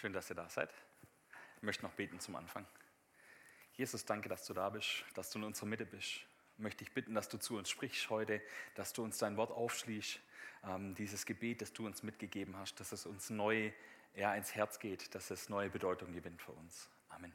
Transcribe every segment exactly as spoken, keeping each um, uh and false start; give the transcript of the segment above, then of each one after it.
Schön, dass ihr da seid. Ich möchte noch beten zum Anfang. Jesus, danke, dass du da bist, dass du in unserer Mitte bist. Ich möchte dich bitten, dass du zu uns sprichst heute, dass du uns dein Wort aufschließt, ähm, dieses Gebet, das du uns mitgegeben hast, dass es uns neu ja, ins Herz geht, dass es neue Bedeutung gewinnt für uns. Amen.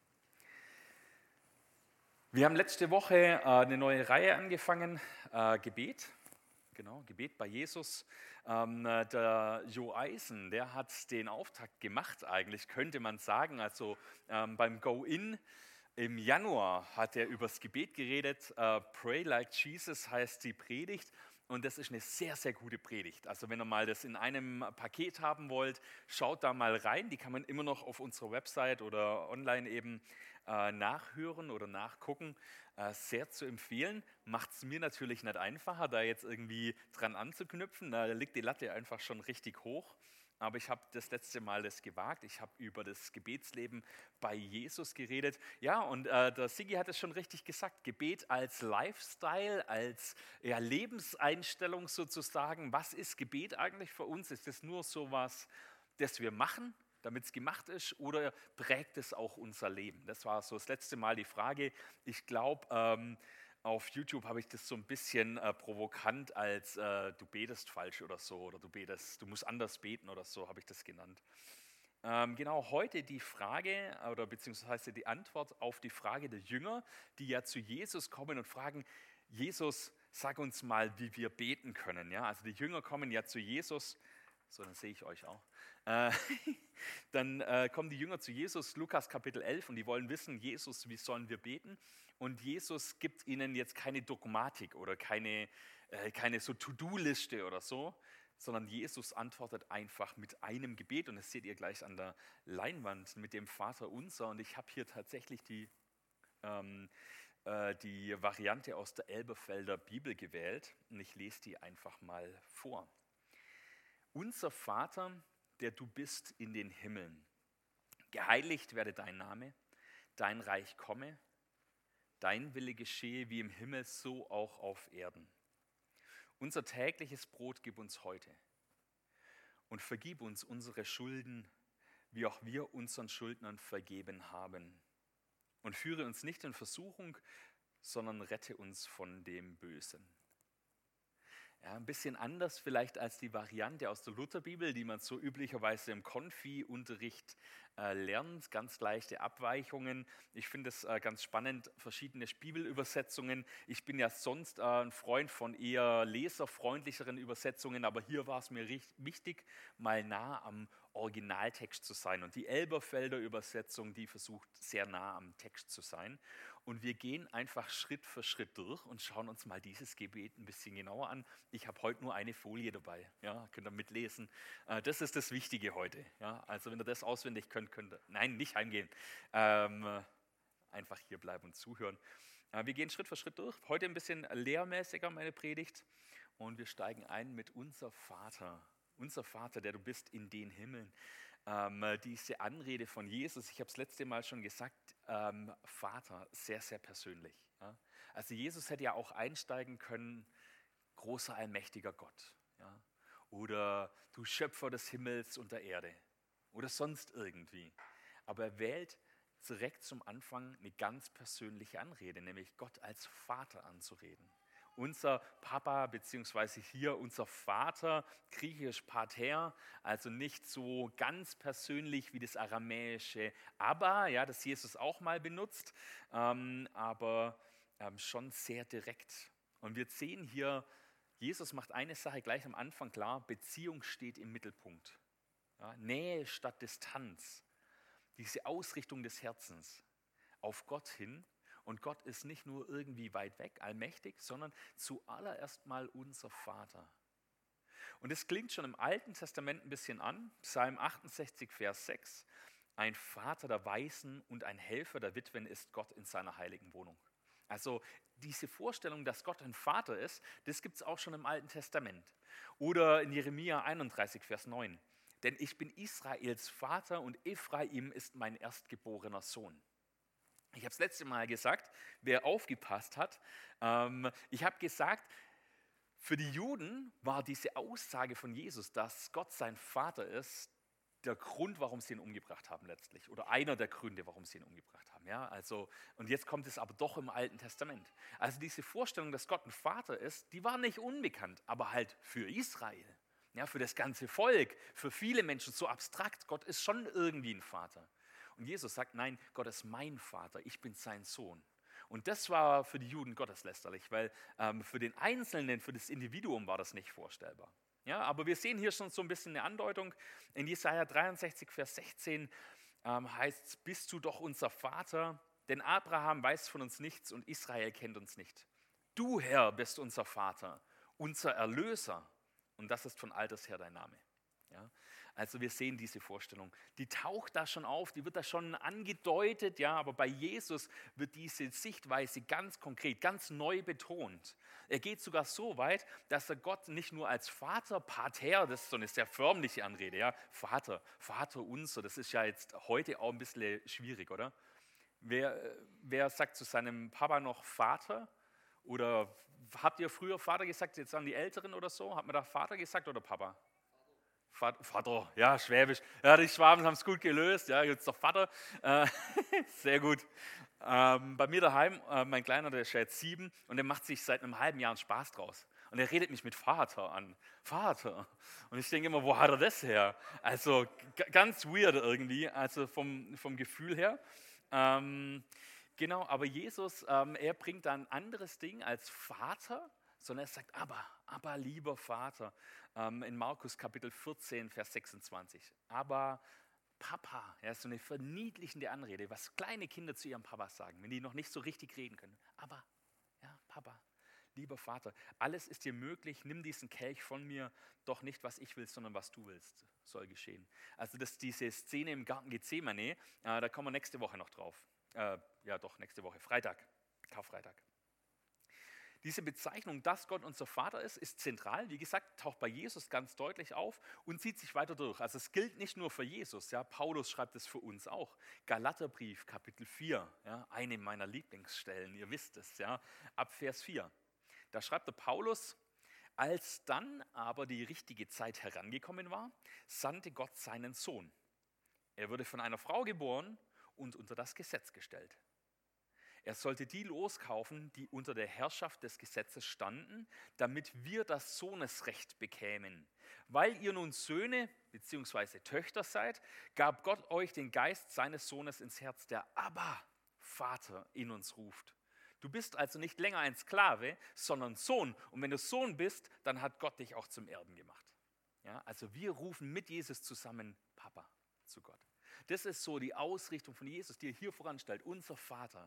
Wir haben letzte Woche äh, eine neue Reihe angefangen, äh, Gebet. Genau, Gebet bei Jesus. Ähm, der Jo Eisen, der hat den Auftakt gemacht eigentlich, könnte man sagen. Also ähm, beim Go-In im Januar hat er über das Gebet geredet. Äh, Pray like Jesus heißt die Predigt. Und das ist eine sehr, sehr gute Predigt. Also wenn ihr mal das in einem Paket haben wollt, schaut da mal rein. Die kann man immer noch auf unserer Website oder online eben äh, nachhören oder nachgucken. Äh, sehr zu empfehlen. Macht es mir natürlich nicht einfacher, da jetzt irgendwie dran anzuknüpfen. Da liegt die Latte einfach schon richtig hoch. Aber ich habe das letzte Mal das gewagt. Ich habe über das Gebetsleben bei Jesus geredet. Ja, und äh, der Sigi hat es schon richtig gesagt. Gebet als Lifestyle, als ja, Lebenseinstellung sozusagen. Was ist Gebet eigentlich für uns? Ist es nur sowas, das wir machen, damit es gemacht ist, oder prägt es auch unser Leben? Das war so das letzte Mal die Frage. Ich glaube, ähm, auf YouTube habe ich das so ein bisschen äh, provokant als äh, du betest falsch oder so, oder du betest, du musst anders beten oder so, habe ich das genannt. Ähm, genau, heute die Frage, oder beziehungsweise die Antwort auf die Frage der Jünger, die ja zu Jesus kommen und fragen, Jesus, sag uns mal, wie wir beten können. Ja? Also die Jünger kommen ja zu Jesus. So, dann sehe ich euch auch. Äh, dann äh, kommen die Jünger zu Jesus, Lukas Kapitel elf, und die wollen wissen, Jesus, wie sollen wir beten? Und Jesus gibt ihnen jetzt keine Dogmatik oder keine, äh, keine so To-Do-Liste oder so, sondern Jesus antwortet einfach mit einem Gebet, und das seht ihr gleich an der Leinwand mit dem Vater unser. Und ich habe hier tatsächlich die, ähm, äh, die Variante aus der Elberfelder Bibel gewählt, und ich lese die einfach mal vor. Unser Vater, der du bist in den Himmeln, geheiligt werde dein Name, dein Reich komme, dein Wille geschehe wie im Himmel, so auch auf Erden. Unser tägliches Brot gib uns heute und vergib uns unsere Schulden, wie auch wir unseren Schuldnern vergeben haben. Und führe uns nicht in Versuchung, sondern rette uns von dem Bösen. Ja, ein bisschen anders vielleicht als die Variante aus der Lutherbibel, die man so üblicherweise im Konfi-Unterricht äh, lernt. Ganz leichte Abweichungen. Ich finde es äh, ganz spannend, verschiedene Bibelübersetzungen. Ich bin ja sonst äh, ein Freund von eher leserfreundlicheren Übersetzungen, aber hier war es mir richtig wichtig, mal nah am Originaltext zu sein. Und die Elberfelder Übersetzung, die versucht sehr nah am Text zu sein. Und wir gehen einfach Schritt für Schritt durch und schauen uns mal dieses Gebet ein bisschen genauer an. Ich habe heute nur eine Folie dabei, ja, könnt ihr mitlesen. Das ist das Wichtige heute. Ja. Also wenn ihr das auswendig könnt, könnt ihr, nein, nicht heimgehen, ähm, einfach hier bleiben und zuhören. Wir gehen Schritt für Schritt durch. Heute ein bisschen lehrmäßiger meine Predigt, und wir steigen ein mit unser Vater. Unser Vater, der du bist in den Himmeln. Ähm, diese Anrede von Jesus, ich habe es letzte Mal schon gesagt, ähm, Vater, sehr, sehr persönlich. Ja? Also Jesus hätte ja auch einsteigen können, großer, allmächtiger Gott. Ja? Oder du Schöpfer des Himmels und der Erde. Oder sonst irgendwie. Aber er wählt direkt zum Anfang eine ganz persönliche Anrede, nämlich Gott als Vater anzureden. Unser Papa, beziehungsweise hier unser Vater, griechisch Pater, also nicht so ganz persönlich wie das aramäische Abba, ja, das Jesus auch mal benutzt, ähm, aber ähm, schon sehr direkt. Und wir sehen hier, Jesus macht eine Sache gleich am Anfang klar: Beziehung steht im Mittelpunkt. Ja, Nähe statt Distanz, diese Ausrichtung des Herzens auf Gott hin. Und Gott ist nicht nur irgendwie weit weg, allmächtig, sondern zuallererst mal unser Vater. Und es klingt schon im Alten Testament ein bisschen an, Psalm achtundsechzig, Vers sechs. Ein Vater der Waisen und ein Helfer der Witwen ist Gott in seiner heiligen Wohnung. Also diese Vorstellung, dass Gott ein Vater ist, das gibt es auch schon im Alten Testament. Oder in Jeremia einunddreißig, Vers neun. Denn ich bin Israels Vater und Ephraim ist mein erstgeborener Sohn. Ich habe das letzte Mal gesagt, wer aufgepasst hat, ähm, ich habe gesagt, für die Juden war diese Aussage von Jesus, dass Gott sein Vater ist, der Grund, warum sie ihn umgebracht haben letztlich. Oder einer der Gründe, warum sie ihn umgebracht haben. Ja, also, und jetzt kommt es aber doch im Alten Testament. Also diese Vorstellung, dass Gott ein Vater ist, die war nicht unbekannt, aber halt für Israel. Ja, für das ganze Volk, für viele Menschen so abstrakt. Gott ist schon irgendwie ein Vater. Und Jesus sagt, nein, Gott ist mein Vater, ich bin sein Sohn. Und das war für die Juden gotteslästerlich, weil ähm, für den Einzelnen, für das Individuum war das nicht vorstellbar. Ja, aber wir sehen hier schon so ein bisschen eine Andeutung. In Jesaja dreiundsechzig, Vers sechzehn ähm, heißt es, bist du doch unser Vater, denn Abraham weiß von uns nichts und Israel kennt uns nicht. Du, Herr, bist unser Vater, unser Erlöser und das ist von alters her dein Name. Ja, also wir sehen diese Vorstellung, die taucht da schon auf, die wird da schon angedeutet, ja, aber bei Jesus wird diese Sichtweise ganz konkret, ganz neu betont. Er geht sogar so weit, dass er Gott nicht nur als Vater, Pater, das ist so eine sehr förmliche Anrede, ja, Vater, Vater unser, das ist ja jetzt heute auch ein bisschen schwierig, oder? Wer, wer sagt zu seinem Papa noch Vater? Oder habt ihr früher Vater gesagt, jetzt an die Älteren oder so? Hat man da Vater gesagt oder Papa? Vater, Vater, ja, Schwäbisch. Ja, die Schwaben haben es gut gelöst. Ja, jetzt doch Vater. Äh, sehr gut. Ähm, bei mir daheim, äh, mein Kleiner, der ist ja jetzt sieben und der macht sich seit einem halben Jahr einen Spaß draus. Und er redet mich mit Vater an. Vater. Und ich denke immer, wo hat er das her? Also g- ganz weird irgendwie, also vom, vom Gefühl her. Ähm, genau, aber Jesus, ähm, er bringt da ein anderes Ding als Vater, sondern er sagt, aber, aber lieber Vater, ähm, in Markus Kapitel vierzehn, Vers sechsundzwanzig. Aber Papa, ja, so eine verniedlichende Anrede, was kleine Kinder zu ihrem Papa sagen, wenn die noch nicht so richtig reden können. Aber, ja, Papa, lieber Vater, alles ist dir möglich, nimm diesen Kelch von mir, doch nicht, was ich will, sondern was du willst, soll geschehen. Also das, diese Szene im Garten Gethsemane, äh, da kommen wir nächste Woche noch drauf. Äh, ja, doch, nächste Woche, Freitag, Karfreitag. Diese Bezeichnung, dass Gott unser Vater ist, ist zentral. Wie gesagt, taucht bei Jesus ganz deutlich auf und zieht sich weiter durch. Also es gilt nicht nur für Jesus, ja, Paulus schreibt es für uns auch. Galaterbrief, Kapitel vier, ja, eine meiner Lieblingsstellen, ihr wisst es, ja, ab Vers vier. Da schreibt der Paulus, als dann aber die richtige Zeit herangekommen war, sandte Gott seinen Sohn. Er wurde von einer Frau geboren und unter das Gesetz gestellt. Er sollte die loskaufen, die unter der Herrschaft des Gesetzes standen, damit wir das Sohnesrecht bekämen. Weil ihr nun Söhne bzw. Töchter seid, gab Gott euch den Geist seines Sohnes ins Herz, der Abba, Vater, in uns ruft. Du bist also nicht länger ein Sklave, sondern Sohn. Und wenn du Sohn bist, dann hat Gott dich auch zum Erben gemacht. Ja, also wir rufen mit Jesus zusammen Papa zu Gott. Das ist so die Ausrichtung von Jesus, die er hier voranstellt, unser Vater.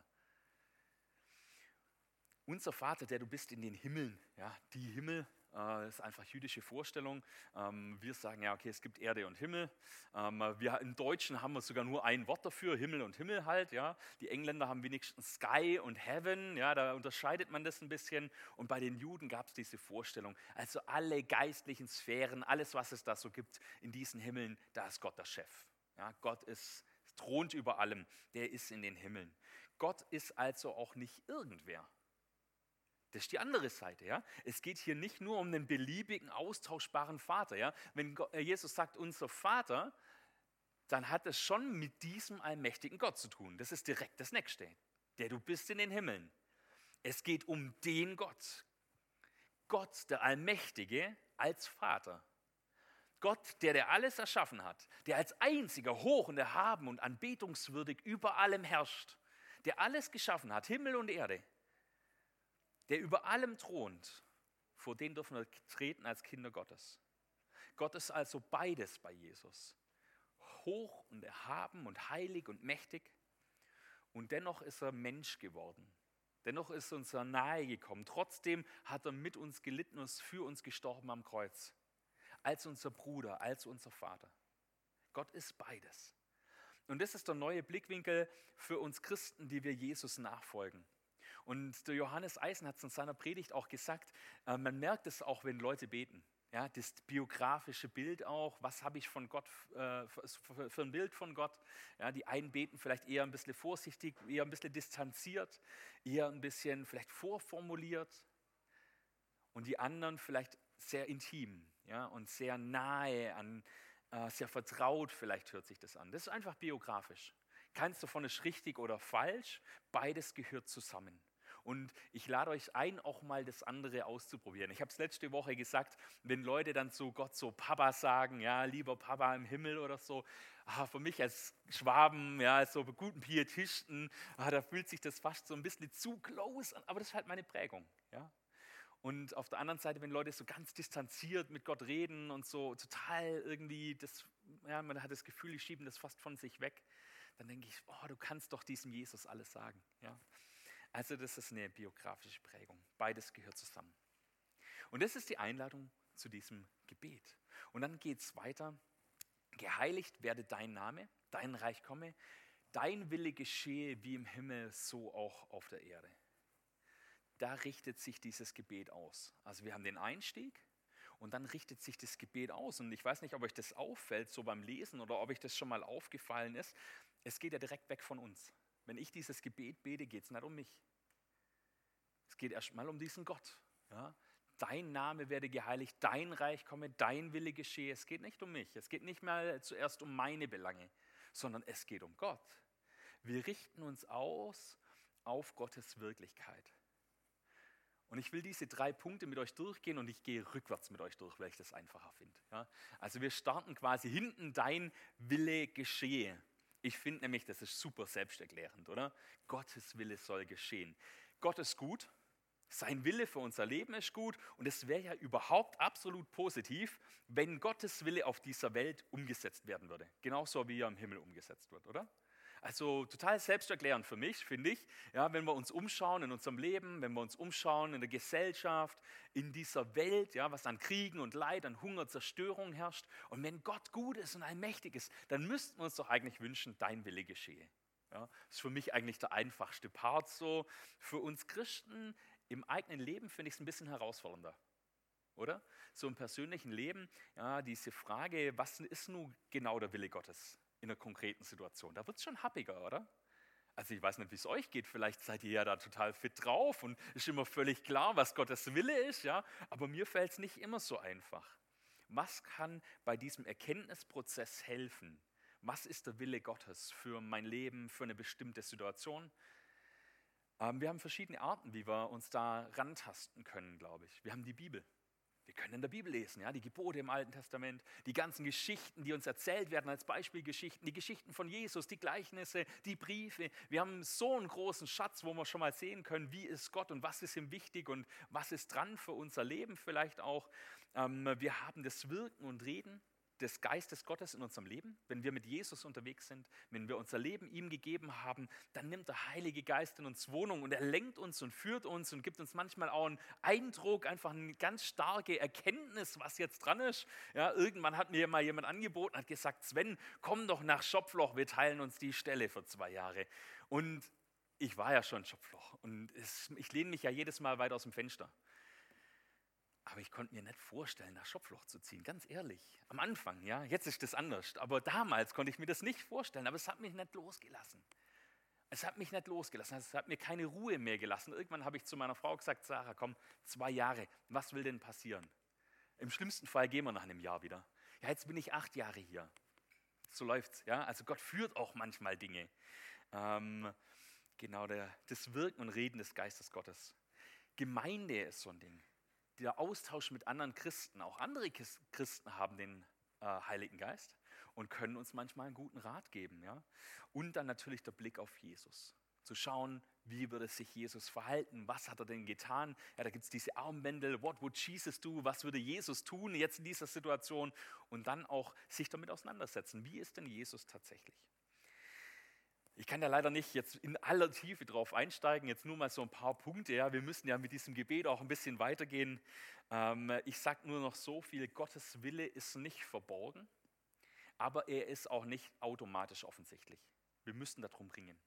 Unser Vater, der du bist in den Himmeln, ja, die Himmel, äh, ist einfach jüdische Vorstellung. Ähm, wir sagen ja, okay, es gibt Erde und Himmel. Ähm, wir, Im Deutschen haben wir sogar nur ein Wort dafür, Himmel und Himmel halt. Ja. Die Engländer haben wenigstens Sky und Heaven, ja, da unterscheidet man das ein bisschen. Und bei den Juden gab es diese Vorstellung, also alle geistlichen Sphären, alles, was es da so gibt in diesen Himmeln, da ist Gott der Chef. Ja, Gott ist, thront über allem, der ist in den Himmeln. Gott ist also auch nicht irgendwer. Das ist die andere Seite. Ja? Es geht hier nicht nur um einen beliebigen, austauschbaren Vater. Ja? Wenn Jesus sagt, unser Vater, dann hat es schon mit diesem allmächtigen Gott zu tun. Das ist direkt das Nächste. Der du bist in den Himmeln. Es geht um den Gott. Gott, der Allmächtige, als Vater. Gott, der, der alles erschaffen hat, der als einziger hoch und erhaben und anbetungswürdig über allem herrscht, der alles geschaffen hat, Himmel und Erde, der über allem thront, vor den dürfen wir treten als Kinder Gottes. Gott ist also beides bei Jesus. Hoch und erhaben und heilig und mächtig. Und dennoch ist er Mensch geworden. Dennoch ist er uns nahe gekommen. Trotzdem hat er mit uns gelitten und ist für uns gestorben am Kreuz. Als unser Bruder, als unser Vater. Gott ist beides. Und das ist der neue Blickwinkel für uns Christen, die wir Jesus nachfolgen. Und der Johannes Eisen hat es in seiner Predigt auch gesagt, äh, man merkt es auch, wenn Leute beten. Ja, das biografische Bild auch, was habe ich von Gott, äh, für, für ein Bild von Gott. Ja, die einen beten vielleicht eher ein bisschen vorsichtig, eher ein bisschen distanziert, eher ein bisschen vielleicht vorformuliert. Und die anderen vielleicht sehr intim, ja, und sehr nahe an, äh, sehr vertraut, vielleicht hört sich das an. Das ist einfach biografisch. Keins davon ist richtig oder falsch, beides gehört zusammen. Und ich lade euch ein, auch mal das andere auszuprobieren. Ich habe es letzte Woche gesagt, wenn Leute dann zu Gott so Papa sagen, ja, lieber Papa im Himmel oder so, ah, für mich als Schwaben, ja, als so guten Pietisten, ah, da fühlt sich das fast so ein bisschen zu close an, aber das ist halt meine Prägung, ja. Und auf der anderen Seite, wenn Leute so ganz distanziert mit Gott reden und so total irgendwie, das, ja, man hat das Gefühl, die schieben das fast von sich weg, dann denke ich, oh, du kannst doch diesem Jesus alles sagen, ja. Also das ist eine biografische Prägung. Beides gehört zusammen. Und das ist die Einladung zu diesem Gebet. Und dann geht es weiter. Geheiligt werde dein Name, dein Reich komme, dein Wille geschehe wie im Himmel, so auch auf der Erde. Da richtet sich dieses Gebet aus. Also wir haben den Einstieg und dann richtet sich das Gebet aus. Und ich weiß nicht, ob euch das auffällt, so beim Lesen oder ob euch das schon mal aufgefallen ist. Es geht ja direkt weg von uns. Wenn ich dieses Gebet bete, geht es nicht um mich. Es geht erstmal um diesen Gott. Ja? Dein Name werde geheiligt, dein Reich komme, dein Wille geschehe. Es geht nicht um mich. Es geht nicht mal zuerst um meine Belange, sondern es geht um Gott. Wir richten uns aus auf Gottes Wirklichkeit. Und ich will diese drei Punkte mit euch durchgehen und ich gehe rückwärts mit euch durch, weil ich das einfacher finde. Ja? Also wir starten quasi hinten, dein Wille geschehe. Ich finde nämlich, das ist super selbsterklärend, oder? Gottes Wille soll geschehen. Gott ist gut, sein Wille für unser Leben ist gut und es wäre ja überhaupt absolut positiv, wenn Gottes Wille auf dieser Welt umgesetzt werden würde. Genauso wie er im Himmel umgesetzt wird, oder? Also total selbsterklärend für mich, finde ich, ja, wenn wir uns umschauen in unserem Leben, wenn wir uns umschauen in der Gesellschaft, in dieser Welt, ja, was an Kriegen und Leid, an Hunger, Zerstörung herrscht. Und wenn Gott gut ist und allmächtig ist, dann müssten wir uns doch eigentlich wünschen, dein Wille geschehe. Ja, das ist für mich eigentlich der einfachste Part so. Für uns Christen im eigenen Leben finde ich es ein bisschen herausfordernder. Oder? So im persönlichen Leben, ja, diese Frage, was ist nun genau der Wille Gottes in einer konkreten Situation? Da wird es schon happiger, oder? Also ich weiß nicht, wie es euch geht, vielleicht seid ihr ja da total fit drauf und ist immer völlig klar, was Gottes Wille ist, ja, aber mir fällt es nicht immer so einfach. Was kann bei diesem Erkenntnisprozess helfen? Was ist der Wille Gottes für mein Leben, für eine bestimmte Situation? Ähm, wir haben verschiedene Arten, wie wir uns da rantasten können, glaube ich. Wir haben die Bibel. Wir können in der Bibel lesen, ja, die Gebote im Alten Testament, die ganzen Geschichten, die uns erzählt werden als Beispielgeschichten, die Geschichten von Jesus, die Gleichnisse, die Briefe. Wir haben so einen großen Schatz, wo wir schon mal sehen können, wie ist Gott und was ist ihm wichtig und was ist dran für unser Leben vielleicht auch. Ähm, wir haben das Wirken und Reden des Geistes Gottes in unserem Leben. Wenn wir mit Jesus unterwegs sind, wenn wir unser Leben ihm gegeben haben, dann nimmt der Heilige Geist in uns Wohnung und er lenkt uns und führt uns und gibt uns manchmal auch einen Eindruck, einfach eine ganz starke Erkenntnis, was jetzt dran ist. Ja, irgendwann hat mir mal jemand angeboten, hat gesagt, Sven, komm doch nach Schopfloch, wir teilen uns die Stelle für zwei Jahre. Und ich war ja schon Schopfloch und es, ich lehne mich ja jedes Mal weit aus dem Fenster. Aber ich konnte mir nicht vorstellen, nach Schopfloch zu ziehen, ganz ehrlich. Am Anfang, ja, jetzt ist das anders. Aber damals konnte ich mir das nicht vorstellen. Aber es hat mich nicht losgelassen. Es hat mich nicht losgelassen. Es hat mir keine Ruhe mehr gelassen. Irgendwann habe ich zu meiner Frau gesagt, Sarah, komm, zwei Jahre, was will denn passieren? Im schlimmsten Fall gehen wir nach einem Jahr wieder. Ja, jetzt bin ich acht Jahre hier. So läuft's, ja. Also Gott führt auch manchmal Dinge. Ähm, genau, der, das Wirken und Reden des Geistes Gottes. Gemeinde ist so ein Ding. Der Austausch mit anderen Christen, auch andere Christen haben den äh, Heiligen Geist und können uns manchmal einen guten Rat geben. Ja? Und dann natürlich der Blick auf Jesus. Zu schauen, wie würde sich Jesus verhalten, was hat er denn getan. Ja, da gibt es diese Armbändel, what would Jesus do, was würde Jesus tun jetzt in dieser Situation und dann auch sich damit auseinandersetzen, wie ist denn Jesus tatsächlich. Ich kann da leider nicht jetzt in aller Tiefe drauf einsteigen, jetzt nur mal so ein paar Punkte. Ja. Wir müssen ja mit diesem Gebet auch ein bisschen weitergehen. Ähm, ich sage nur noch so viel, Gottes Wille ist nicht verborgen, aber er ist auch nicht automatisch offensichtlich. Wir müssen darum ringen.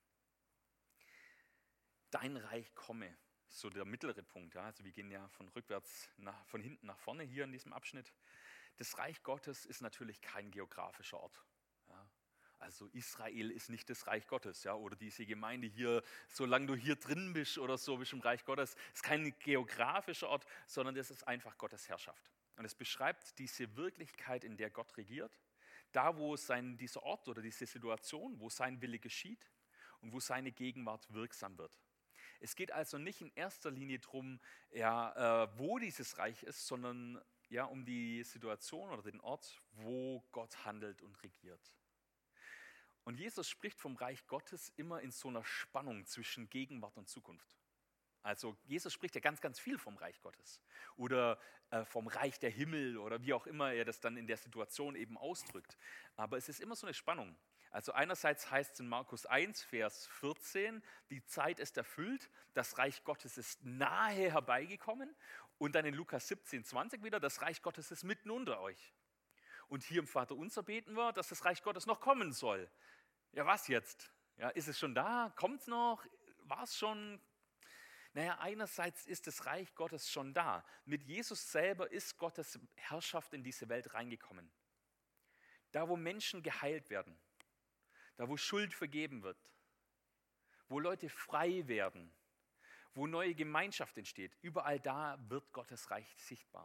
Dein Reich komme, so der mittlere Punkt. Ja. Also wir gehen ja von rückwärts, nach, von hinten nach vorne hier in diesem Abschnitt. Das Reich Gottes ist natürlich kein geografischer Ort. Ja. Also Israel ist nicht das Reich Gottes, ja, oder diese Gemeinde hier, solange du hier drin bist oder so, bist im Reich Gottes, ist kein geografischer Ort, sondern das ist einfach Gottes Herrschaft. Und es beschreibt diese Wirklichkeit, in der Gott regiert, Da, wo sein, dieser Ort oder diese Situation, wo sein Wille geschieht und wo seine Gegenwart wirksam wird. Es geht also nicht in erster Linie darum, ja, äh, wo dieses Reich ist, sondern ja, um die Situation oder den Ort, wo Gott handelt und regiert. Und Jesus spricht vom Reich Gottes immer in so einer Spannung zwischen Gegenwart und Zukunft. Also Jesus spricht ja ganz, ganz viel vom Reich Gottes oder äh, vom Reich der Himmel oder wie auch immer er das dann in der Situation eben ausdrückt. Aber es ist immer so eine Spannung. Also einerseits heißt es in Markus eins, Vers vierzehn, die Zeit ist erfüllt, das Reich Gottes ist nahe herbeigekommen. Und dann in Lukas siebzehn, zwanzig wieder, das Reich Gottes ist mitten unter euch. Und hier im Vaterunser beten wir, dass das Reich Gottes noch kommen soll. Ja, was jetzt? Ja, ist es schon da? Kommt es noch? War es schon? Naja, einerseits ist das Reich Gottes schon da. Mit Jesus selber ist Gottes Herrschaft in diese Welt reingekommen. Da, wo Menschen geheilt werden, da, wo Schuld vergeben wird, wo Leute frei werden, wo neue Gemeinschaft entsteht, überall da wird Gottes Reich sichtbar.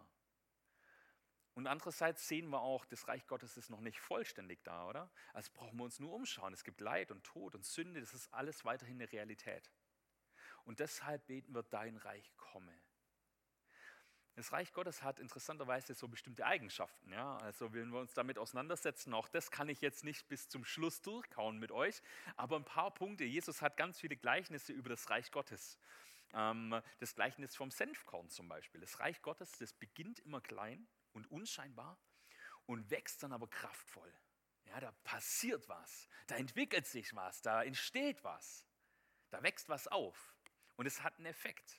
Und andererseits sehen wir auch, das Reich Gottes ist noch nicht vollständig da, oder? Also brauchen wir uns nur umschauen. Es gibt Leid und Tod und Sünde, das ist alles weiterhin eine Realität. Und deshalb beten wir, dein Reich komme. Das Reich Gottes hat interessanterweise so bestimmte Eigenschaften. Ja? Also wenn wir uns damit auseinandersetzen, auch das kann ich jetzt nicht bis zum Schluss durchkauen mit euch, aber ein paar Punkte. Jesus hat ganz viele Gleichnisse über das Reich Gottes. Ähm, das Gleichnis vom Senfkorn zum Beispiel. Das Reich Gottes, das beginnt immer klein und unscheinbar und wächst dann aber kraftvoll. Ja, da passiert was, da entwickelt sich was, da entsteht was, da wächst was auf und es hat einen Effekt.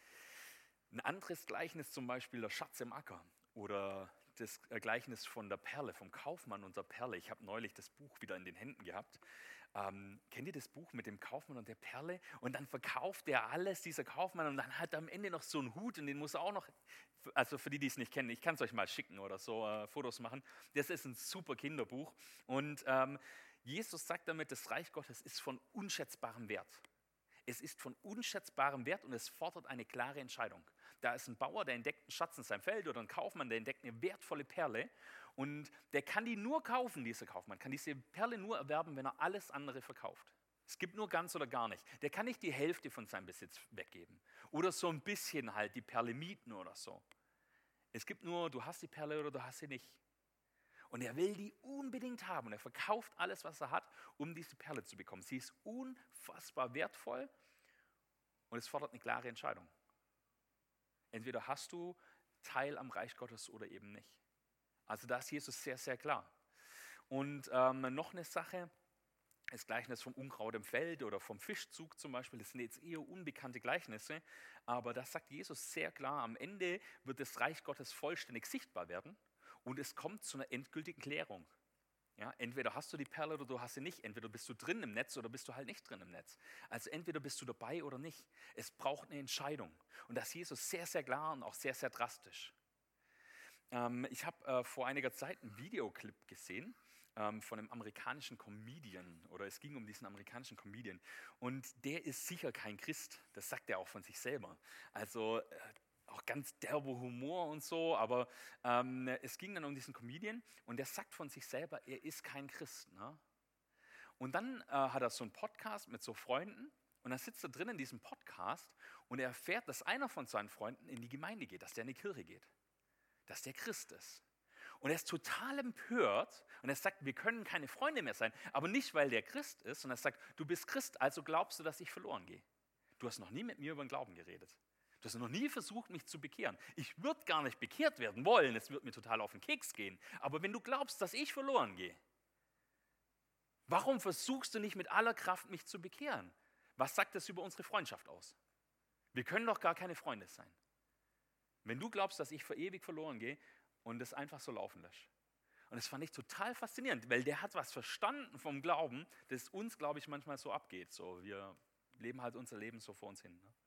Ein anderes Gleichnis zum Beispiel der Schatz im Acker oder das Gleichnis von der Perle, vom Kaufmann und der Perle. Ich habe neulich das Buch wieder in den Händen gehabt. Ähm, kennt ihr das Buch mit dem Kaufmann und der Perle? Und dann verkauft er alles, dieser Kaufmann, und dann hat er am Ende noch so einen Hut und den muss er auch noch, also für die, die es nicht kennen, ich kann es euch mal schicken oder so, äh, Fotos machen. Das ist ein super Kinderbuch und ähm, Jesus sagt damit, das Reich Gottes ist von unschätzbarem Wert. Es ist von unschätzbarem Wert und es fordert eine klare Entscheidung. Da ist ein Bauer, der entdeckt einen Schatz in seinem Feld oder ein Kaufmann, der entdeckt eine wertvolle Perle und der kann die nur kaufen, dieser Kaufmann, kann diese Perle nur erwerben, wenn er alles andere verkauft. Es gibt nur ganz oder gar nicht. Der kann nicht die Hälfte von seinem Besitz weggeben oder so ein bisschen halt die Perle mieten oder so. Es gibt nur, du hast die Perle oder du hast sie nicht. Und er will die unbedingt haben und er verkauft alles, was er hat, um diese Perle zu bekommen. Sie ist unfassbar wertvoll und es fordert eine klare Entscheidung. Entweder hast du Teil am Reich Gottes oder eben nicht. Also da ist Jesus sehr, sehr klar. Und ähm, noch eine Sache, das Gleichnis vom Unkraut im Feld oder vom Fischzug zum Beispiel, das sind jetzt eher unbekannte Gleichnisse, aber das sagt Jesus sehr klar, am Ende wird das Reich Gottes vollständig sichtbar werden und es kommt zu einer endgültigen Klärung. Ja, entweder hast du die Perle oder du hast sie nicht. Entweder bist du drin im Netz oder bist du halt nicht drin im Netz. Also entweder bist du dabei oder nicht. Es braucht eine Entscheidung. Und das ist Jesus sehr, sehr klar und auch sehr, sehr drastisch. Ähm, ich habe äh, vor einiger Zeit einen Videoclip gesehen ähm, von einem amerikanischen Comedian. Oder es ging um diesen amerikanischen Comedian. Und der ist sicher kein Christ. Das sagt er auch von sich selber. Also äh, auch ganz derber Humor und so, aber ähm, es ging dann um diesen Comedian und der sagt von sich selber, er ist kein Christ. Ne? Und dann äh, hat er so einen Podcast mit so Freunden und dann sitzt er drin in diesem Podcast und er erfährt, dass einer von seinen Freunden in die Gemeinde geht, dass der in die Kirche geht, dass der Christ ist. Und er ist total empört und er sagt, wir können keine Freunde mehr sein, aber nicht, weil der Christ ist, sondern er sagt, du bist Christ, also glaubst du, dass ich verloren gehe. Du hast noch nie mit mir über den Glauben geredet. Du hast noch nie versucht, mich zu bekehren. Ich würde gar nicht bekehrt werden wollen, es wird mir total auf den Keks gehen. Aber wenn du glaubst, dass ich verloren gehe, warum versuchst du nicht mit aller Kraft, mich zu bekehren? Was sagt das über unsere Freundschaft aus? Wir können doch gar keine Freunde sein. Wenn du glaubst, dass ich für ewig verloren gehe und es einfach so laufen lässt. Und das fand ich total faszinierend, weil der hat was verstanden vom Glauben, das uns, glaube ich, manchmal so abgeht. So, wir leben halt unser Leben so vor uns hin. Ne?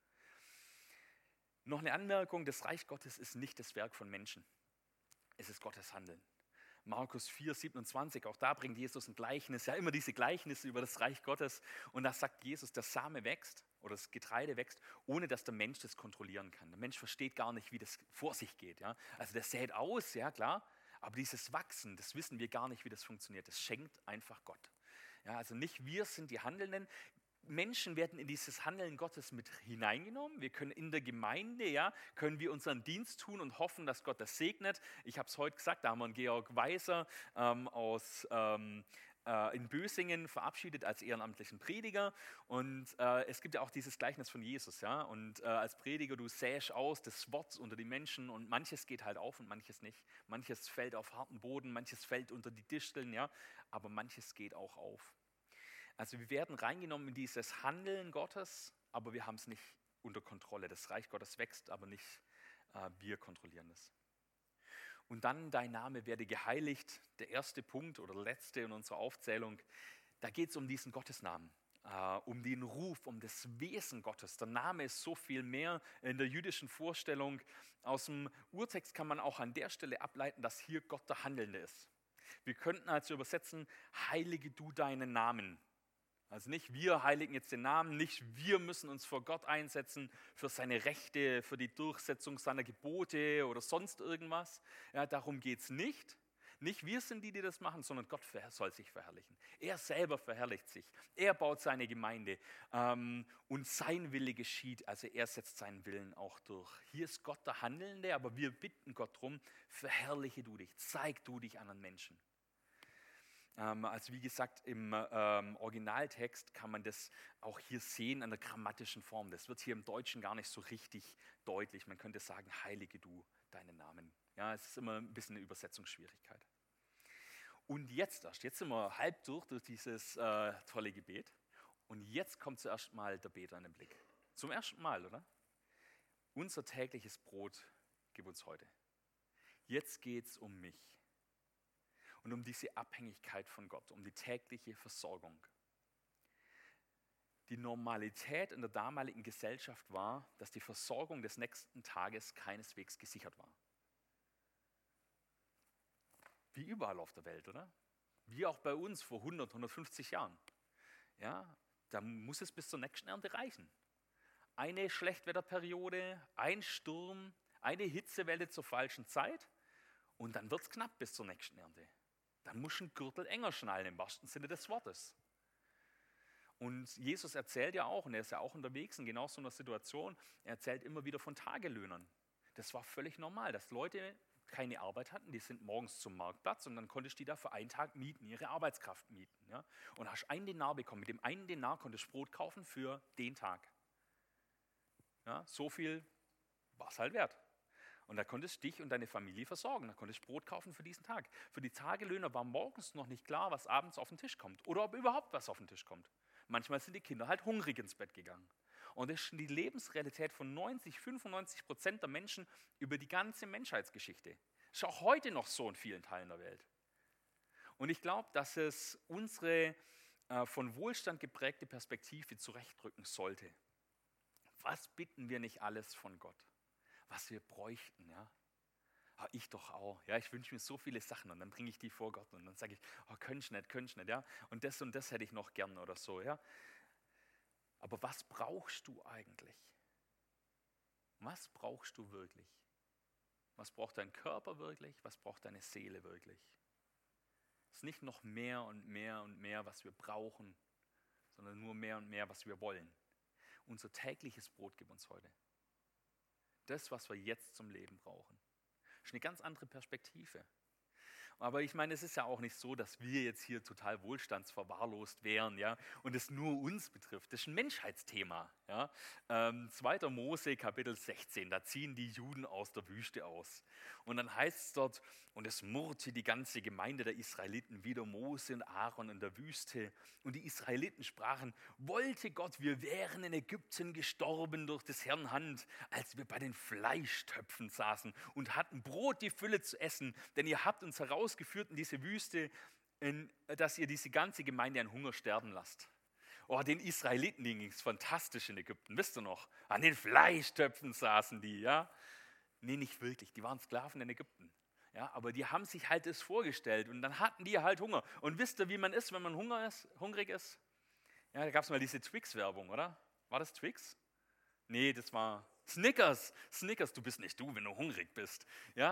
Noch eine Anmerkung, das Reich Gottes ist nicht das Werk von Menschen. Es ist Gottes Handeln. Markus vier, siebenundzwanzig, auch da bringt Jesus ein Gleichnis, ja immer diese Gleichnisse über das Reich Gottes. Und da sagt Jesus, der Same wächst oder das Getreide wächst, ohne dass der Mensch das kontrollieren kann. Der Mensch versteht gar nicht, wie das vor sich geht. Ja? Also der sät aus, ja klar, Aber dieses Wachsen, das wissen wir gar nicht, wie das funktioniert. Das schenkt einfach Gott. Ja, also nicht wir sind die Handelnden. Menschen werden in dieses Handeln Gottes mit hineingenommen. Wir können in der Gemeinde, ja, können wir unseren Dienst tun und hoffen, dass Gott das segnet. Ich habe es heute gesagt, da haben wir einen Georg Weiser ähm, aus ähm, äh, in Bösingen verabschiedet als ehrenamtlichen Prediger. Und äh, es gibt ja auch dieses Gleichnis von Jesus, ja. Und äh, als Prediger, du säst aus das Wort unter die Menschen und manches geht halt auf und manches nicht. Manches fällt auf harten Boden, manches fällt unter die Disteln, ja. Aber manches geht auch auf. Also wir werden reingenommen in dieses Handeln Gottes, aber wir haben es nicht unter Kontrolle. Das Reich Gottes wächst, aber nicht äh, wir kontrollieren es. Und dann dein Name werde geheiligt, der erste Punkt oder letzte in unserer Aufzählung. Da geht es um diesen Gottesnamen, äh, um den Ruf, um das Wesen Gottes. Der Name ist so viel mehr in der jüdischen Vorstellung. Aus dem Urtext kann man auch an der Stelle ableiten, dass hier Gott der Handelnde ist. Wir könnten also übersetzen, heilige du deinen Namen. Also nicht wir heiligen jetzt den Namen, nicht wir müssen uns vor Gott einsetzen für seine Rechte, für die Durchsetzung seiner Gebote oder sonst irgendwas. Ja, darum geht es nicht. Nicht wir sind die, die das machen, sondern Gott soll sich verherrlichen. Er selber verherrlicht sich. Er baut seine Gemeinde ähm, und sein Wille geschieht. Also er setzt seinen Willen auch durch. Hier ist Gott der Handelnde, aber wir bitten Gott darum, verherrliche du dich, zeig du dich anderen Menschen. Also wie gesagt, im ähm, Originaltext kann man das auch hier sehen an der grammatischen Form. Das wird hier im Deutschen gar nicht so richtig deutlich. Man könnte sagen, heilige du deinen Namen. Ja, es ist immer ein bisschen eine Übersetzungsschwierigkeit. Und jetzt erst, jetzt sind wir halb durch durch dieses äh, tolle Gebet. Und jetzt kommt zuerst mal der Beter in den Blick. Zum ersten Mal, oder? Unser tägliches Brot gib uns heute. Jetzt geht es um mich. Und um diese Abhängigkeit von Gott, um die tägliche Versorgung. Die Normalität in der damaligen Gesellschaft war, dass die Versorgung des nächsten Tages keineswegs gesichert war. Wie überall auf der Welt, oder? Wie auch bei uns vor hundert, hundertfünfzig Jahren. Ja, da muss es bis zur nächsten Ernte reichen. Eine Schlechtwetterperiode, ein Sturm, eine Hitzewelle zur falschen Zeit und dann wird es knapp bis zur nächsten Ernte. Dann musst du den Gürtel enger schnallen, im wahrsten Sinne des Wortes. Und Jesus erzählt ja auch, und er ist ja auch unterwegs in genau so einer Situation, er erzählt immer wieder von Tagelöhnern. Das war völlig normal, dass Leute keine Arbeit hatten, die sind morgens zum Marktplatz und dann konntest du die da für einen Tag mieten, ihre Arbeitskraft mieten. Ja? Und hast einen Denar bekommen, mit dem einen Denar konntest du Brot kaufen für den Tag. Ja, so viel war es halt wert. Und da konntest du dich und deine Familie versorgen. Da konntest du Brot kaufen für diesen Tag. Für die Tagelöhner war morgens noch nicht klar, was abends auf den Tisch kommt. Oder ob überhaupt was auf den Tisch kommt. Manchmal sind die Kinder halt hungrig ins Bett gegangen. Und das ist die Lebensrealität von neunzig, fünfundneunzig Prozent der Menschen über die ganze Menschheitsgeschichte. Das ist auch heute noch so in vielen Teilen der Welt. Und ich glaube, dass es unsere äh, von Wohlstand geprägte Perspektive zurechtrücken sollte. Was bitten wir nicht alles von Gott? Was wir bräuchten, ja. Ah, ich doch auch, ja, ich wünsche mir so viele Sachen und dann bringe ich die vor Gott und dann sage ich, oh, könnt's nicht, könnt's nicht, ja, und das und das hätte ich noch gern oder so, ja. Aber was brauchst du eigentlich? Was brauchst du wirklich? Was braucht dein Körper wirklich? Was braucht deine Seele wirklich? Es ist nicht noch mehr und mehr und mehr, was wir brauchen, sondern nur mehr und mehr, was wir wollen. Unser tägliches Brot gib uns heute. Das, was wir jetzt zum Leben brauchen. Das ist eine ganz andere Perspektive. Aber ich meine, es ist ja auch nicht so, dass wir jetzt hier total wohlstandsverwahrlost wären, ja, und es nur uns betrifft. Das ist ein Menschheitsthema. Ja. Ähm, zweiter Mose, Kapitel sechzehn, da ziehen die Juden aus der Wüste aus. Und dann heißt es dort, und es murrte die ganze Gemeinde der Israeliten wider Mose und Aaron in der Wüste. Und die Israeliten sprachen, wollte Gott, wir wären in Ägypten gestorben durch des Herrn Hand, als wir bei den Fleischtöpfen saßen und hatten Brot die Fülle zu essen, denn ihr habt uns herausgeführt in diese Wüste, in, dass ihr diese ganze Gemeinde an Hunger sterben lasst. Oh, den Israeliten ging es fantastisch in Ägypten, wisst ihr noch? An den Fleischtöpfen saßen die, ja? Nee, nicht wirklich, die waren Sklaven in Ägypten. Ja, aber die haben sich halt das vorgestellt und dann hatten die halt Hunger. Und wisst ihr, wie man ist, wenn man Hunger ist, hungrig ist? Ja, da gab es mal diese Twix-Werbung, oder? War das Twix? Nee, das war Snickers. Snickers, du bist nicht du, wenn du hungrig bist. Ja,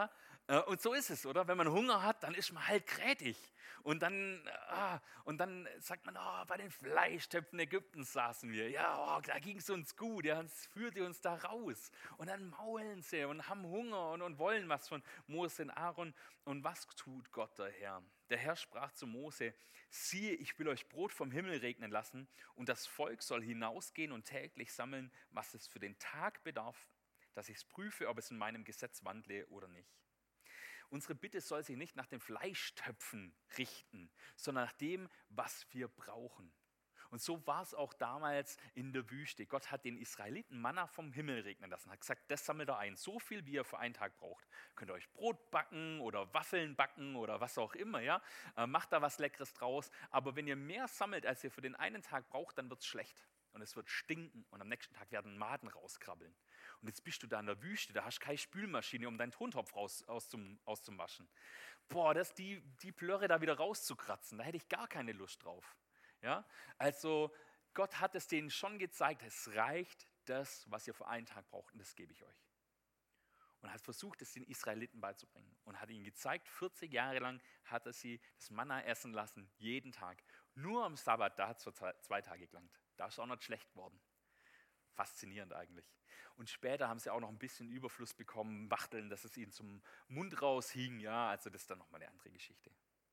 Äh, Und so ist es, oder? Wenn man Hunger hat, dann ist man halt krätig. Und dann, ah, und dann sagt man, oh, bei den Fleischtöpfen Ägyptens saßen wir. Ja, oh, da ging es uns gut. Ja, es führte uns da raus. Und dann maulen sie und haben Hunger und, und wollen was von Mose und Aaron. Und was tut Gott der Herr? Der Herr sprach zu Mose, siehe, ich will euch Brot vom Himmel regnen lassen und das Volk soll hinausgehen und täglich sammeln, was es für den Tag bedarf, dass ich es prüfe, ob es in meinem Gesetz wandle oder nicht. Unsere Bitte soll sich nicht nach den Fleischtöpfen richten, sondern nach dem, was wir brauchen. Und so war es auch damals in der Wüste. Gott hat den Israeliten Manna vom Himmel regnen lassen, hat gesagt, das sammelt ihr ein, so viel wie ihr für einen Tag braucht. Könnt ihr euch Brot backen oder Waffeln backen oder was auch immer, ja? Macht da was Leckeres draus. Aber wenn ihr mehr sammelt, als ihr für den einen Tag braucht, dann wird es schlecht. Und es wird stinken und am nächsten Tag werden Maden rauskrabbeln. Und jetzt bist du da in der Wüste, da hast du keine Spülmaschine, um deinen Tontopf raus, auszum, auszuwaschen. Boah, das die, die Plörre da wieder rauszukratzen, da hätte ich gar keine Lust drauf. Ja? Also Gott hat es denen schon gezeigt, es reicht das, was ihr für einen Tag braucht und das gebe ich euch. Und hat versucht, es den Israeliten beizubringen und hat ihnen gezeigt, vierzig Jahre lang hat er sie das Manna essen lassen, jeden Tag. Nur am Sabbat, da hat es für zwei Tage gelangt. Da ist es auch nicht schlecht geworden. Faszinierend eigentlich. Und später haben sie auch noch ein bisschen Überfluss bekommen, Wachteln, dass es ihnen zum Mund raushing. Ja, also das ist dann nochmal eine andere Geschichte.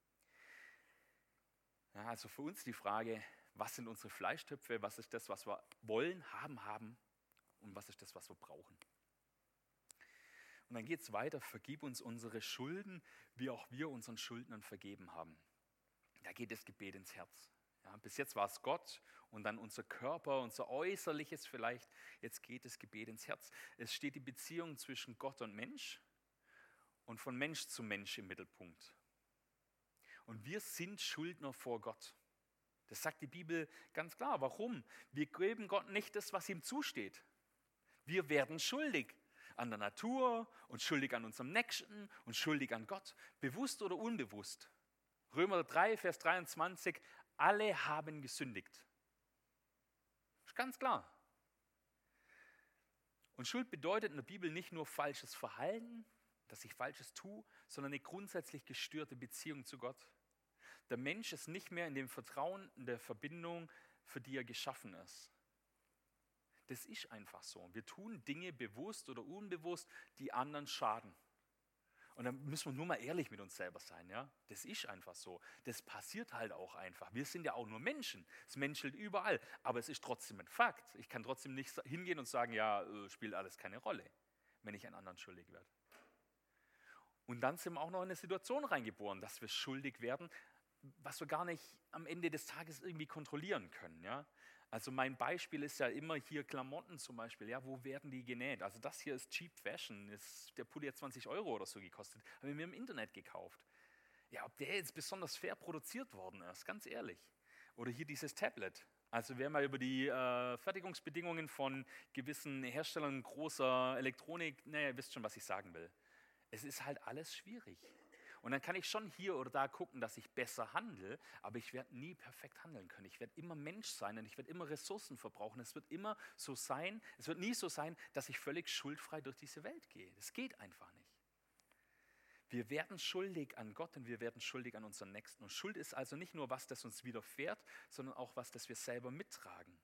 Ja, also für uns die Frage, was sind unsere Fleischtöpfe, was ist das, was wir wollen, haben, haben und was ist das, was wir brauchen. Und dann geht es weiter, vergib uns unsere Schulden, wie auch wir unseren Schuldnern vergeben haben. Da geht das Gebet ins Herz. Ja, bis jetzt war es Gott und dann unser Körper, unser Äußerliches vielleicht. Jetzt geht das Gebet ins Herz. Es steht die Beziehung zwischen Gott und Mensch und von Mensch zu Mensch im Mittelpunkt. Und wir sind Schuldner vor Gott. Das sagt die Bibel ganz klar. Warum? Wir geben Gott nicht das, was ihm zusteht. Wir werden schuldig an der Natur und schuldig an unserem Nächsten und schuldig an Gott, bewusst oder unbewusst. Römer drei, Vers dreiundzwanzig, alle haben gesündigt. Ist ganz klar. Und Schuld bedeutet in der Bibel nicht nur falsches Verhalten, dass ich Falsches tue, sondern eine grundsätzlich gestörte Beziehung zu Gott. Der Mensch ist nicht mehr in dem Vertrauen, in der Verbindung, für die er geschaffen ist. Das ist einfach so. Wir tun Dinge bewusst oder unbewusst, die anderen schaden. Und dann müssen wir nur mal ehrlich mit uns selber sein. Ja? Das ist einfach so. Das passiert halt auch einfach. Wir sind ja auch nur Menschen. Es menschelt überall. Aber es ist trotzdem ein Fakt. Ich kann trotzdem nicht hingehen und sagen, ja, spielt alles keine Rolle, wenn ich an anderen schuldig werde. Und dann sind wir auch noch in eine Situation reingeboren, dass wir schuldig werden, was wir gar nicht am Ende des Tages irgendwie kontrollieren können. Ja? Also mein Beispiel ist ja immer hier Klamotten zum Beispiel. Ja, wo werden die genäht? Also das hier ist Cheap Fashion. Ist, der Pulli hat zwanzig Euro oder so gekostet. Habe ich mir im Internet gekauft. Ja, ob der jetzt besonders fair produziert worden ist, ganz ehrlich. Oder hier dieses Tablet. Also wer mal über die äh, Fertigungsbedingungen von gewissen Herstellern großer Elektronik, naja, ihr wisst schon, was ich sagen will. Es ist halt alles schwierig. Und dann kann ich schon hier oder da gucken, dass ich besser handle, aber ich werde nie perfekt handeln können. Ich werde immer Mensch sein und ich werde immer Ressourcen verbrauchen. Es wird immer so sein, es wird nie so sein, dass ich völlig schuldfrei durch diese Welt gehe. Das geht einfach nicht. Wir werden schuldig an Gott und wir werden schuldig an unseren Nächsten. Und Schuld ist also nicht nur was, das uns widerfährt, sondern auch was, das wir selber mittragen.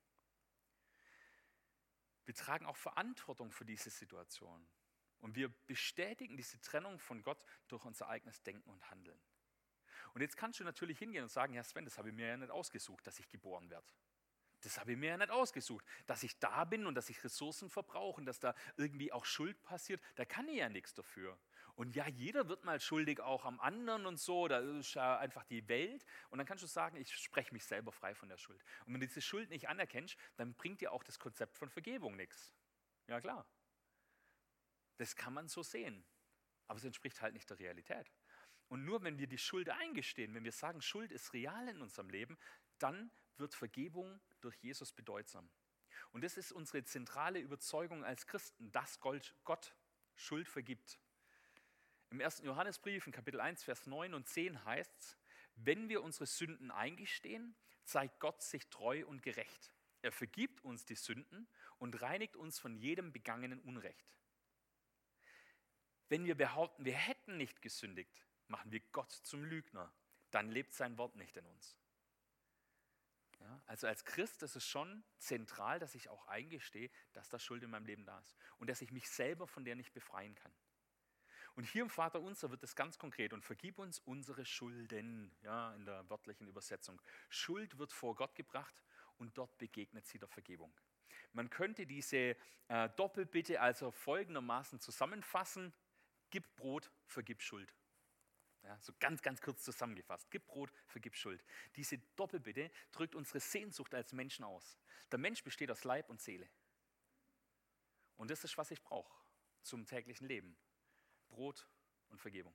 Wir tragen auch Verantwortung für diese Situation. Und wir bestätigen diese Trennung von Gott durch unser eigenes Denken und Handeln. Und jetzt kannst du natürlich hingehen und sagen, ja Sven, das habe ich mir ja nicht ausgesucht, dass ich geboren werde. Das habe ich mir ja nicht ausgesucht, dass ich da bin und dass ich Ressourcen verbrauche und dass da irgendwie auch Schuld passiert. Da kann ich ja nichts dafür. Und ja, jeder wird mal schuldig auch am anderen und so. Da ist ja einfach die Welt. Und dann kannst du sagen, ich spreche mich selber frei von der Schuld. Und wenn du diese Schuld nicht anerkennst, dann bringt dir auch das Konzept von Vergebung nichts. Ja klar. Das kann man so sehen, aber es entspricht halt nicht der Realität. Und nur wenn wir die Schuld eingestehen, wenn wir sagen, Schuld ist real in unserem Leben, dann wird Vergebung durch Jesus bedeutsam. Und das ist unsere zentrale Überzeugung als Christen, dass Gott Schuld vergibt. Im ersten Johannesbrief, in Kapitel eins, Vers neun und zehn heißt es, wenn wir unsere Sünden eingestehen, zeigt Gott sich treu und gerecht. Er vergibt uns die Sünden und reinigt uns von jedem begangenen Unrecht. Wenn wir behaupten, wir hätten nicht gesündigt, machen wir Gott zum Lügner. Dann lebt sein Wort nicht in uns. Ja, also als Christ ist es schon zentral, dass ich auch eingestehe, dass da Schuld in meinem Leben da ist und dass ich mich selber von der nicht befreien kann. Und hier im Vaterunser wird es ganz konkret: und vergib uns unsere Schulden, ja, in der wörtlichen Übersetzung. Schuld wird vor Gott gebracht und dort begegnet sie der Vergebung. Man könnte diese äh, Doppelbitte also folgendermaßen zusammenfassen: Gib Brot, vergib Schuld. Ja, so ganz, ganz kurz zusammengefasst. Gib Brot, vergib Schuld. Diese Doppelbitte drückt unsere Sehnsucht als Menschen aus. Der Mensch besteht aus Leib und Seele. Und das ist, was ich brauche zum täglichen Leben. Brot und Vergebung.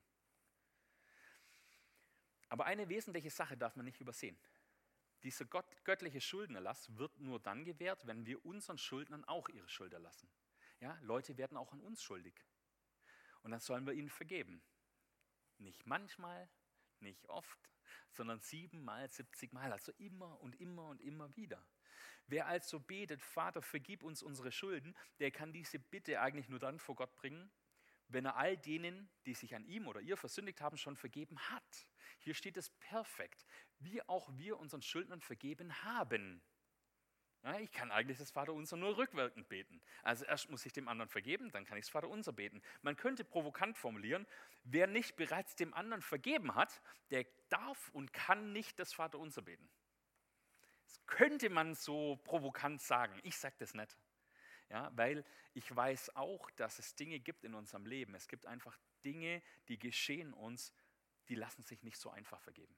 Aber eine wesentliche Sache darf man nicht übersehen. Dieser Gott, göttliche Schuldenerlass wird nur dann gewährt, wenn wir unseren Schuldnern auch ihre Schuld erlassen. Ja, Leute werden auch an uns schuldig. Und dann sollen wir ihnen vergeben. Nicht manchmal, nicht oft, sondern siebenmal, siebzigmal, also immer und immer und immer wieder. Wer also betet: Vater, vergib uns unsere Schulden, der kann diese Bitte eigentlich nur dann vor Gott bringen, wenn er all denen, die sich an ihm oder ihr versündigt haben, schon vergeben hat. Hier steht es perfekt, wie auch wir unseren Schuldnern vergeben haben. Ja, ich kann eigentlich das Vaterunser nur rückwirkend beten. Also erst muss ich dem anderen vergeben, dann kann ich das Vaterunser beten. Man könnte provokant formulieren: Wer nicht bereits dem anderen vergeben hat, der darf und kann nicht das Vaterunser beten. Das könnte man so provokant sagen. Ich sage das nicht. Ja, weil ich weiß auch, dass es Dinge gibt in unserem Leben. Es gibt einfach Dinge, die geschehen uns, die lassen sich nicht so einfach vergeben.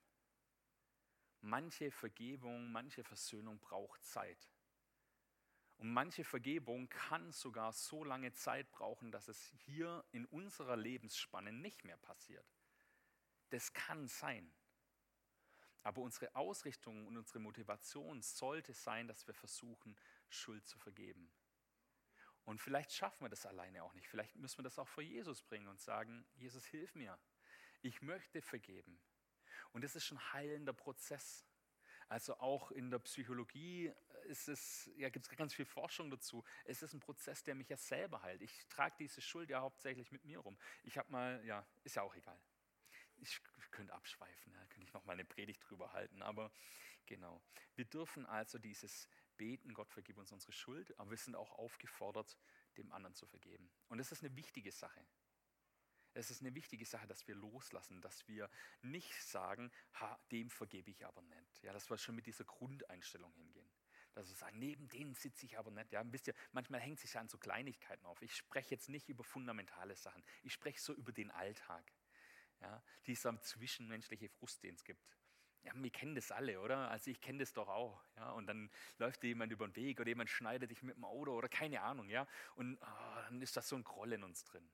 Manche Vergebung, manche Versöhnung braucht Zeit. Und manche Vergebung kann sogar so lange Zeit brauchen, dass es hier in unserer Lebensspanne nicht mehr passiert. Das kann sein. Aber unsere Ausrichtung und unsere Motivation sollte sein, dass wir versuchen, Schuld zu vergeben. Und vielleicht schaffen wir das alleine auch nicht. Vielleicht müssen wir das auch vor Jesus bringen und sagen: Jesus, hilf mir. Ich möchte vergeben. Und das ist schon ein heilender Prozess. Also auch in der Psychologie ist es, ja, gibt es ganz viel Forschung dazu. Es ist ein Prozess, der mich ja selber heilt. Ich trage diese Schuld ja hauptsächlich mit mir rum. Ich habe mal, ja, ist ja auch egal. Ich könnte abschweifen, da könnte ich noch mal eine Predigt drüber halten. Aber genau, wir dürfen also dieses Beten: Gott, vergib uns unsere Schuld, aber wir sind auch aufgefordert, dem anderen zu vergeben. Und das ist eine wichtige Sache. Es ist eine wichtige Sache, dass wir loslassen, dass wir nicht sagen: ha, dem vergebe ich aber nicht. Ja, dass wir schon mit dieser Grundeinstellung hingehen. Dass wir sagen: neben denen sitze ich aber nicht. Ja, wisst ihr, manchmal hängt sich ja an so Kleinigkeiten auf. Ich spreche jetzt nicht über fundamentale Sachen. Ich spreche so über den Alltag. Ja, dieser zwischenmenschliche Frust, den es gibt. Ja, wir kennen das alle, oder? Also ich kenne das doch auch. Ja? Und dann läuft dir jemand über den Weg oder jemand schneidet dich mit dem Auto oder keine Ahnung. Ja? Und oh, dann ist das so ein Groll in uns drin.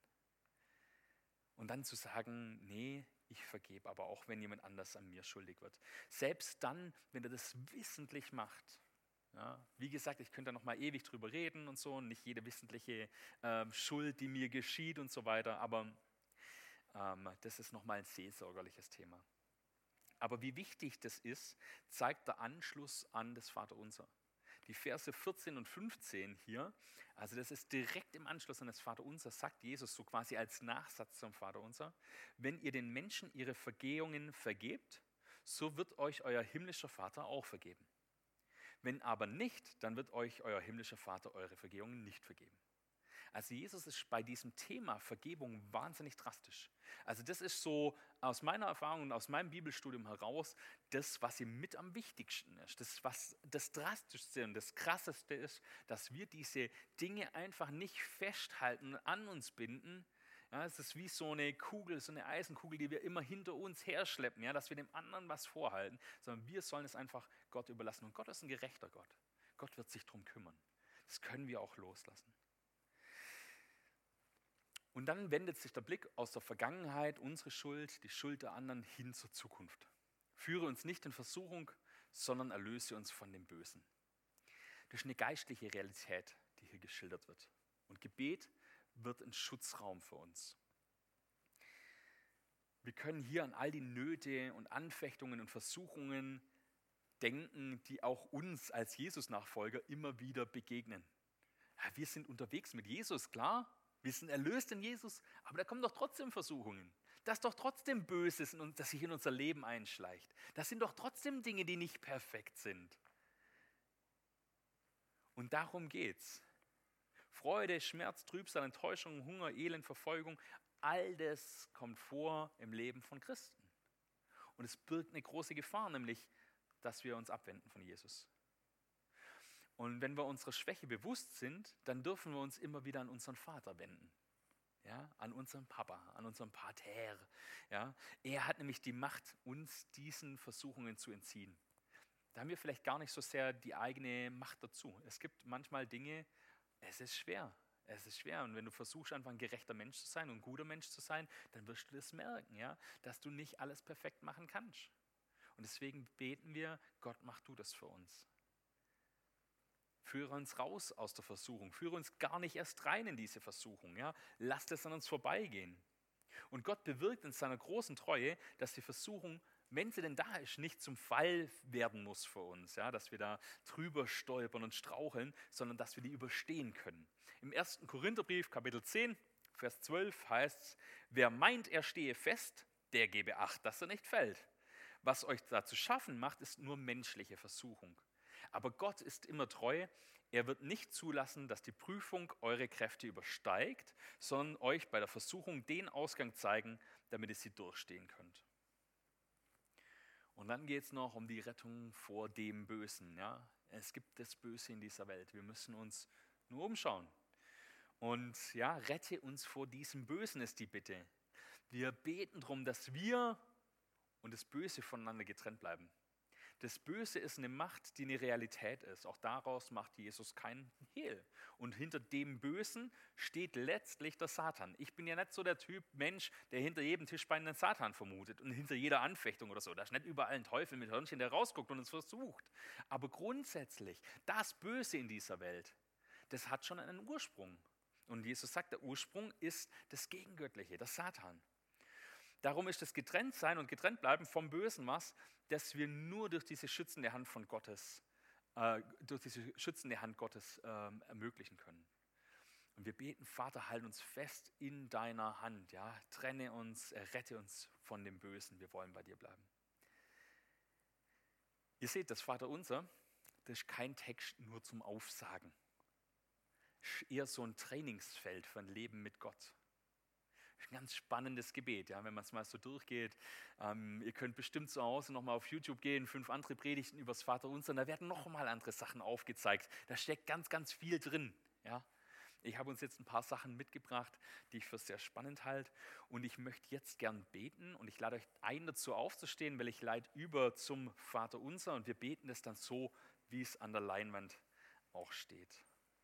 Und dann zu sagen: nee, ich vergebe, aber auch wenn jemand anders an mir schuldig wird. Selbst dann, wenn er das wissentlich macht. Ja? Wie gesagt, ich könnte da noch mal ewig drüber reden und so. Und nicht jede wissentliche äh, Schuld, die mir geschieht und so weiter. Aber ähm, das ist noch mal ein seelsorgerliches Thema. Aber wie wichtig das ist, zeigt der Anschluss an das Vaterunser. Die Verse vierzehn und fünfzehn hier, also das ist direkt im Anschluss an das Vaterunser, sagt Jesus so quasi als Nachsatz zum Vaterunser: Wenn ihr den Menschen ihre Vergehungen vergebt, so wird euch euer himmlischer Vater auch vergeben. Wenn aber nicht, dann wird euch euer himmlischer Vater eure Vergehungen nicht vergeben. Also Jesus ist bei diesem Thema Vergebung wahnsinnig drastisch. Also das ist so aus meiner Erfahrung und aus meinem Bibelstudium heraus das, was ihm mit am wichtigsten ist. Das, was das Drastischste und das Krasseste ist, dass wir diese Dinge einfach nicht festhalten und an uns binden. Ja, es ist wie so eine Kugel, so eine Eisenkugel, die wir immer hinter uns herschleppen, ja, dass wir dem anderen was vorhalten, sondern wir sollen es einfach Gott überlassen. Und Gott ist ein gerechter Gott. Gott wird sich darum kümmern. Das können wir auch loslassen. Und dann wendet sich der Blick aus der Vergangenheit, unsere Schuld, die Schuld der anderen, hin zur Zukunft. Führe uns nicht in Versuchung, sondern erlöse uns von dem Bösen. Das ist eine geistliche Realität, die hier geschildert wird. Und Gebet wird ein Schutzraum für uns. Wir können hier an all die Nöte und Anfechtungen und Versuchungen denken, die auch uns als Jesus-Nachfolger immer wieder begegnen. Ja, wir sind unterwegs mit Jesus, klar. Wir sind erlöst in Jesus, aber da kommen doch trotzdem Versuchungen. Das ist doch trotzdem Böses, das sich in unser Leben einschleicht. Das sind doch trotzdem Dinge, die nicht perfekt sind. Und darum geht's. Freude, Schmerz, Trübsal, Enttäuschung, Hunger, Elend, Verfolgung, all das kommt vor im Leben von Christen. Und es birgt eine große Gefahr, nämlich, dass wir uns abwenden von Jesus. Und wenn wir unserer Schwäche bewusst sind, dann dürfen wir uns immer wieder an unseren Vater wenden. Ja, an unseren Papa, an unseren Pater. Ja, er hat nämlich die Macht, uns diesen Versuchungen zu entziehen. Da haben wir vielleicht gar nicht so sehr die eigene Macht dazu. Es gibt manchmal Dinge, es ist schwer. Es ist schwer. Und wenn du versuchst, einfach ein gerechter Mensch zu sein und ein guter Mensch zu sein, dann wirst du das merken, ja, dass du nicht alles perfekt machen kannst. Und deswegen beten wir, Gott, mach du das für uns. Führe uns raus aus der Versuchung. Führe uns gar nicht erst rein in diese Versuchung. Ja? Lass das an uns vorbeigehen. Und Gott bewirkt in seiner großen Treue, dass die Versuchung, wenn sie denn da ist, nicht zum Fall werden muss für uns. Ja? Dass wir da drüber stolpern und straucheln, sondern dass wir die überstehen können. Im ersten Korintherbrief, Kapitel zehn, Vers zwölf heißt es, wer meint, er stehe fest, der gebe Acht, dass er nicht fällt. Was euch da zu schaffen macht, ist nur menschliche Versuchung. Aber Gott ist immer treu. Er wird nicht zulassen, dass die Prüfung eure Kräfte übersteigt, sondern euch bei der Versuchung den Ausgang zeigen, damit ihr sie durchstehen könnt. Und dann geht es noch um die Rettung vor dem Bösen. Ja? Es gibt das Böse in dieser Welt. Wir müssen uns nur umschauen. Und ja, rette uns vor diesem Bösen ist die Bitte. Wir beten darum, dass wir und das Böse voneinander getrennt bleiben. Das Böse ist eine Macht, die eine Realität ist. Auch daraus macht Jesus keinen Hehl. Und hinter dem Bösen steht letztlich der Satan. Ich bin ja nicht so der Typ Mensch, der hinter jedem Tischbein einen Satan vermutet und hinter jeder Anfechtung oder so. Da ist nicht überall ein Teufel mit Hörnchen, der rausguckt und uns versucht. Aber grundsätzlich, das Böse in dieser Welt, das hat schon einen Ursprung. Und Jesus sagt, der Ursprung ist das Gegengöttliche, der Satan. Darum ist das Getrenntsein und Getrenntbleiben vom Bösen was, dass wir nur durch diese schützende Hand von Gottes, äh, durch diese schützende Hand Gottes äh, ermöglichen können. Und wir beten, Vater, halt uns fest in deiner Hand, ja, trenne uns, rette uns von dem Bösen, wir wollen bei dir bleiben. Ihr seht, das Vaterunser, das ist kein Text nur zum Aufsagen. Das ist eher so ein Trainingsfeld für ein Leben mit Gott. Ein ganz spannendes Gebet, ja, wenn man es mal so durchgeht. Ähm, ihr könnt bestimmt zu Hause nochmal auf YouTube gehen, fünf andere Predigten über das Vaterunser, und da werden nochmal andere Sachen aufgezeigt. Da steckt ganz, ganz viel drin. Ja. Ich habe uns jetzt ein paar Sachen mitgebracht, die ich für sehr spannend halte, und ich möchte jetzt gern beten und ich lade euch ein, dazu aufzustehen, weil ich leite über zum Vaterunser und wir beten das dann so, wie es an der Leinwand auch steht.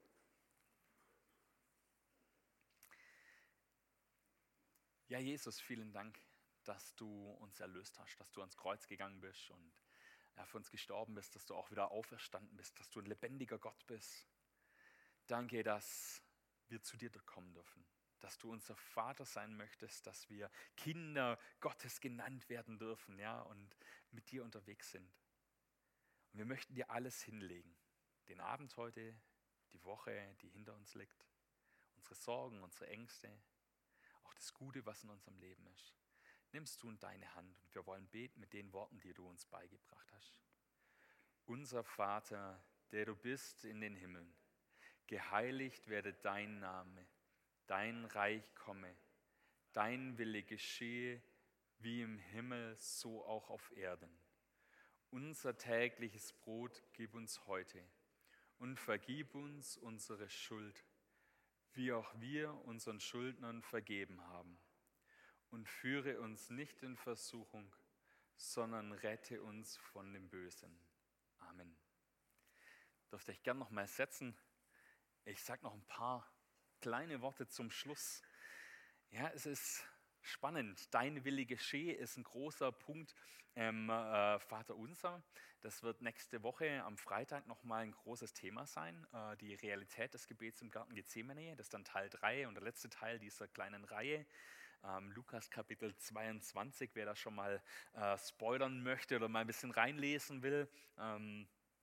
Ja, Jesus, vielen Dank, dass du uns erlöst hast, dass du ans Kreuz gegangen bist und ja, für uns gestorben bist, dass du auch wieder auferstanden bist, dass du ein lebendiger Gott bist. Danke, dass wir zu dir kommen dürfen, dass du unser Vater sein möchtest, dass wir Kinder Gottes genannt werden dürfen, ja, und mit dir unterwegs sind. Und wir möchten dir alles hinlegen, den Abend heute, die Woche, die hinter uns liegt, unsere Sorgen, unsere Ängste, auch das Gute, was in unserem Leben ist, nimmst du in deine Hand und wir wollen beten mit den Worten, die du uns beigebracht hast. Unser Vater, der du bist in den Himmeln, geheiligt werde dein Name, dein Reich komme, dein Wille geschehe, wie im Himmel, so auch auf Erden. Unser tägliches Brot gib uns heute und vergib uns unsere Schuld, wie auch wir unseren Schuldnern vergeben haben. Und führe uns nicht in Versuchung, sondern rette uns von dem Bösen. Amen. Dürft ihr euch gerne noch mal setzen. Ich sage noch ein paar kleine Worte zum Schluss. Ja, es ist spannend. Dein Wille geschehe ist ein großer Punkt im äh, Vaterunser. Das wird nächste Woche am Freitag nochmal ein großes Thema sein. Äh, die Realität des Gebets im Garten Gethsemane. Das ist dann Teil drei und der letzte Teil dieser kleinen Reihe. Ähm, Lukas Kapitel zweiundzwanzig, wer da schon mal äh, spoilern möchte oder mal ein bisschen reinlesen will. Ähm,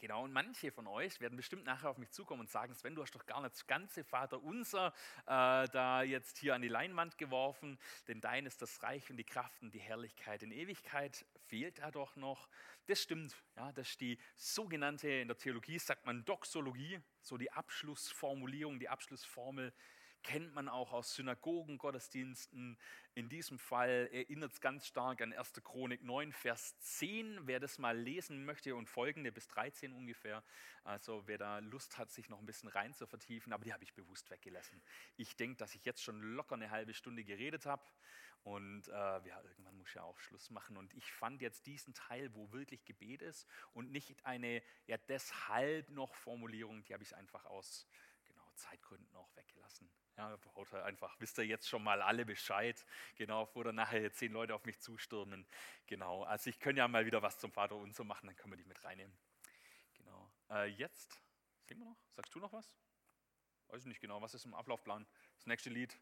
Genau, und manche von euch werden bestimmt nachher auf mich zukommen und sagen, Sven, du hast doch gar nicht das ganze Vaterunser äh, da jetzt hier an die Leinwand geworfen, denn dein ist das Reich und die Kraft und die Herrlichkeit in Ewigkeit, fehlt da doch noch. Das stimmt, ja, das ist die sogenannte, in der Theologie sagt man Doxologie, so die Abschlussformulierung, die Abschlussformel, kennt man auch aus Synagogen, Gottesdiensten. In diesem Fall erinnert es ganz stark an erste Chronik neun, Vers zehn. Wer das mal lesen möchte und folgende bis dreizehn ungefähr. Also wer da Lust hat, sich noch ein bisschen rein zu vertiefen. Aber die habe ich bewusst weggelassen. Ich denke, dass ich jetzt schon locker eine halbe Stunde geredet habe. Und äh, ja, irgendwann muss ich ja auch Schluss machen. Und ich fand jetzt diesen Teil, wo wirklich Gebet ist und nicht eine ja deshalb noch Formulierung, die habe ich einfach aus genau, Zeitgründen auch weggelassen. Ja, oder einfach, wisst ihr jetzt schon mal alle Bescheid, genau, bevor dann nachher zehn Leute auf mich zustürmen. Genau, also ich kann ja mal wieder was zum Vater Unser machen, dann können wir die mit reinnehmen. Genau, äh, jetzt, singen wir noch? Sagst du noch was? Weiß ich nicht genau, was ist im Ablaufplan? Das nächste Lied?